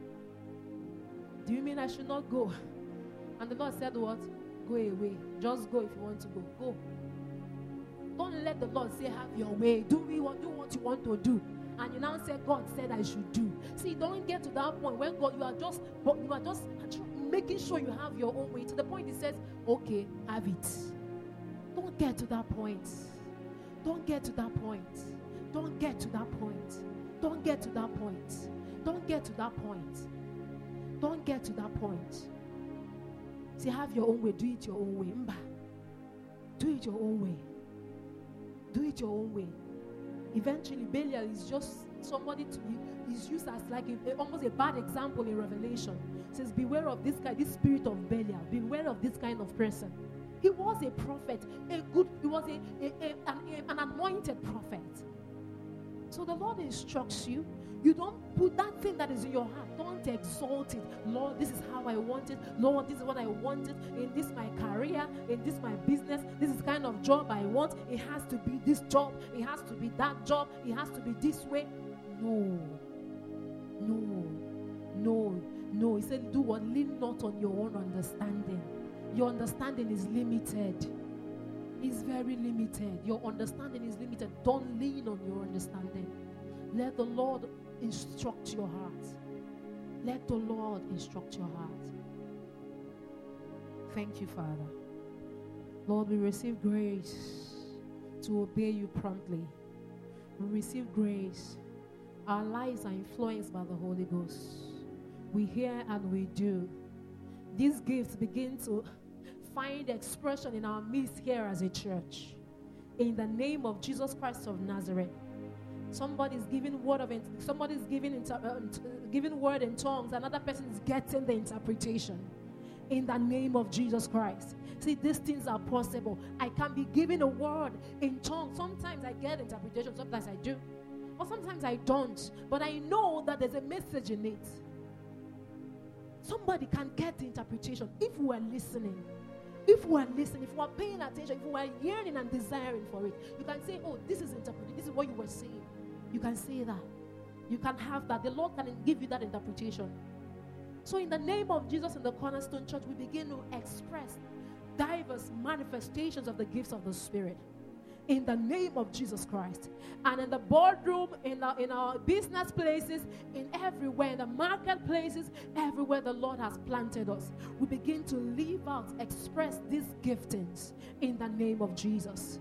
Do you mean I should not go? And the Lord said what? Go away. Just go if you want to go. Go. Don't let the Lord say, have your way. Do what you want to do. And you now say, God said I should do. See, don't get to that point when God, you are just making sure you have your own way. To the point he says, okay, have it. Don't get to that point. Don't get to that point. Don't get to that point. Don't get to that point. Don't get to that point. Don't get to that point. Say, have your own way. Do it your own way. Mba. Do it your own way. Do it your own way. Eventually, Belial is just somebody is used as like almost a bad example in Revelation. It says, beware of this guy, this spirit of Belial. Beware of this kind of person. He was a prophet, he was an anointed prophet. So the Lord instructs you. You don't put that thing that is in your heart. Don't exalt it. Lord, this is how I want it. Lord, this is what I wanted in this my career, in this my business. This is the kind of job I want. It has to be this job. It has to be that job. It has to be this way. No. He said, do what? Lean not on your own understanding. Your understanding is limited. is very limited. Your understanding is limited. Don't lean on your understanding. Let the Lord instruct your heart. Let the Lord instruct your heart. Thank you, Father. Lord, we receive grace to obey you promptly. We receive grace. Our lives are influenced by the Holy Ghost. We hear and we do. These gifts begin to find expression in our midst here as a church. In the name of Jesus Christ of Nazareth. Somebody's giving word in tongues. Another person is getting the interpretation. In the name of Jesus Christ. See, these things are possible. I can be giving a word in tongues. Sometimes I get interpretation. Sometimes I do. Or sometimes I don't. But I know that there's a message in it. Somebody can get the interpretation if we are listening. If we are listening, if we are paying attention, if we are yearning and desiring for it. You can say, oh, this is interpreted. This is what you were saying. You can say that. You can have that. The Lord can give you that interpretation. So in the name of Jesus in the Cornerstone Church, we begin to express diverse manifestations of the gifts of the Spirit. In the name of Jesus Christ. And in the boardroom, in our business places, in everywhere, in the marketplaces, everywhere the Lord has planted us, we begin to live out, express these giftings in the name of Jesus.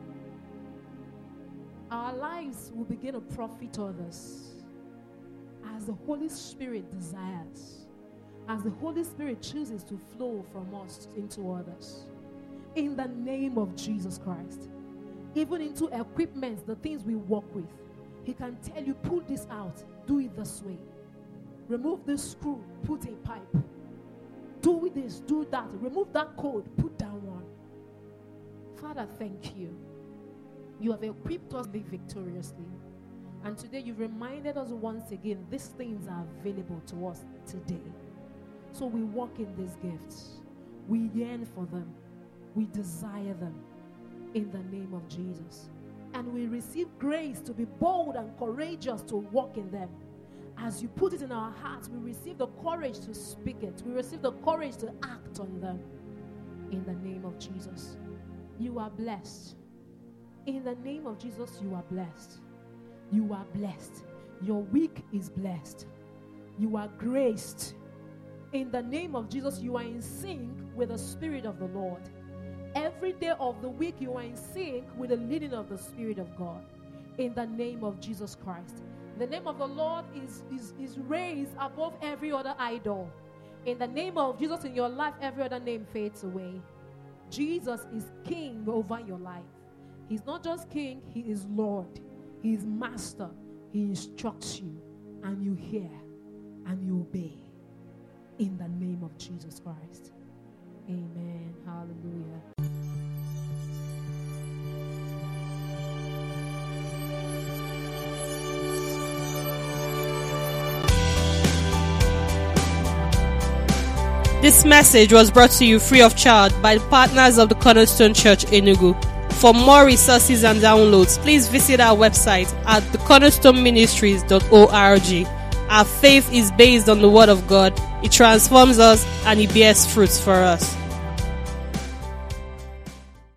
Our lives will begin to profit others as the Holy Spirit desires, as the Holy Spirit chooses to flow from us into others. In the name of Jesus Christ. Even into equipment, the things we work with. He can tell you, pull this out, do it this way. Remove this screw, put a pipe. Do this, do that. Remove that code, put that one. Father, thank you. You have equipped us to live victoriously. And today you've reminded us once again, these things are available to us today. So we walk in these gifts. We yearn for them. We desire them. In the name of Jesus. And we receive grace to be bold and courageous to walk in them. As you put it in our hearts, we receive the courage to speak it. We receive the courage to act on them. In the name of Jesus. You are blessed. In the name of Jesus, you are blessed. You are blessed. Your week is blessed. You are graced. In the name of Jesus, you are in sync with the Spirit of the Lord. Every day of the week, you are in sync with the leading of the Spirit of God. In the name of Jesus Christ. The name of the Lord is raised above every other idol. In the name of Jesus in your life, every other name fades away. Jesus is King over your life. He's not just King, He is Lord. He is Master. He instructs you, and you hear, and you obey. In the name of Jesus Christ. Amen. Hallelujah. This message was brought to you free of charge by the partners of the Cornerstone Church Enugu. For more resources and downloads, please visit our website at thecornerstoneministries.org. Our faith is based on the Word of God. It transforms us and it bears fruits for us.